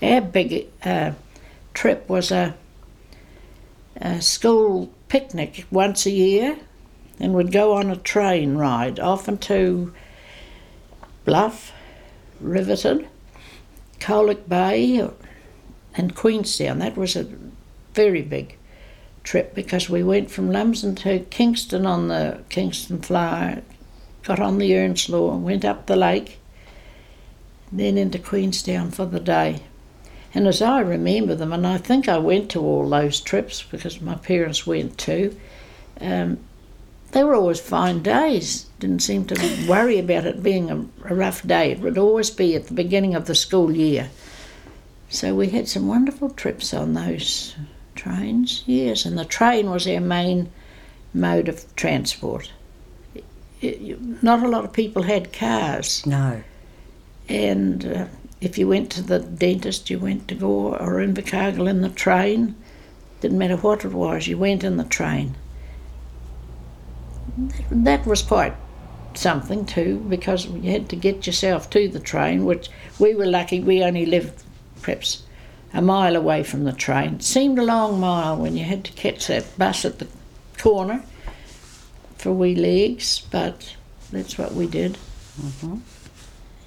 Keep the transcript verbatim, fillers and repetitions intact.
Our big uh, trip was a, a school picnic once a year, and we'd go on a train ride, often to Bluff, Riverton, Colac Bay, and Queenstown. That was a very big trip because we went from Lumsden to Kingston on the Kingston Flyer, got on the Earnslaw and went up the lake, then into Queenstown for the day. And as I remember them, and I think I went to all those trips because my parents went too, um, they were always fine days. Didn't seem to worry about it being a, a rough day. It would always be at the beginning of the school year. So we had some wonderful trips on those trains, yes, and the train was our main mode of transport. It, it, not a lot of people had cars. No. And uh, if you went to the dentist, you went to Gore or Invercargill in the train. Didn't matter what it was, you went in the train. That, that was quite something too, because you had to get yourself to the train, which we were lucky we only lived perhaps a mile away from the train. It seemed a long mile when you had to catch that bus at the corner for wee legs, but that's what we did. Mm-hmm.